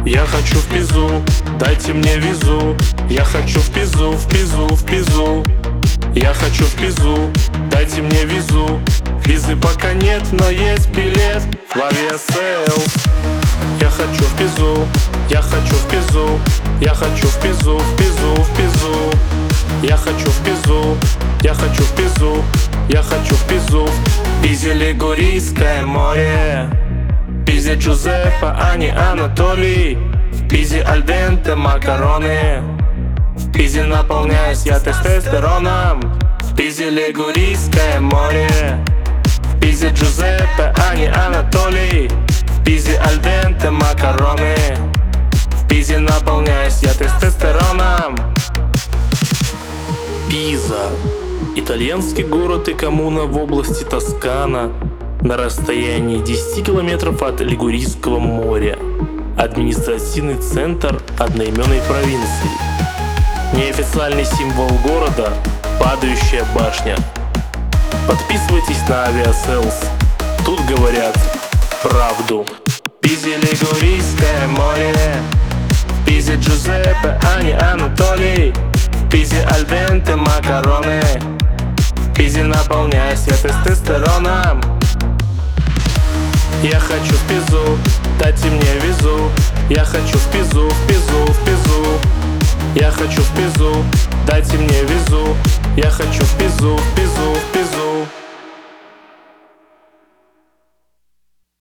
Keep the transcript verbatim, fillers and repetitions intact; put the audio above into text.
Я хочу в Пизу, дайте мне визу. Я хочу в Пизу, в Пизу, в Пизу. Я хочу в Пизу, дайте мне визу. Визы пока нет, но есть билет в авиаселс. Я хочу в Пизу, я хочу в Пизу. Я хочу в Пизу, в Пизу, в Пизу. Я хочу в Пизу, я хочу в Пизу. Я хочу в Пизу. В Пизе Лигурийское море, в Пизе Джузеппе, а не Анатолий. В Пизе альденте макароны, в Пизе наполняюсь я тестостероном. В Пизе Лигурийское море, в Пизе Джузеппе, а не Анатолий. В Пизе альденте макароны, в Пизе наполняюсь я тестостероном. Пиза — итальянский город и коммуна в области Тоскана, на расстоянии десяти километров от Лигурийского моря. Административный центр одноименной провинции. Неофициальный символ города — падающая башня. Подписывайтесь на авиаселс, тут говорят правду. В Пизе Лигурийское море, в Пизе Джузеппе, а не Анатолий. В Пизе альденте макароны, в Пизе наполняюсь я тестостероном. Я хочу в Пизу, дайте мне визу. Я хочу в Пизу, в Пизу, в Пизу. Я хочу в Пизу, дайте мне визу. Я хочу в Пизу, в Пизу, в Пизу.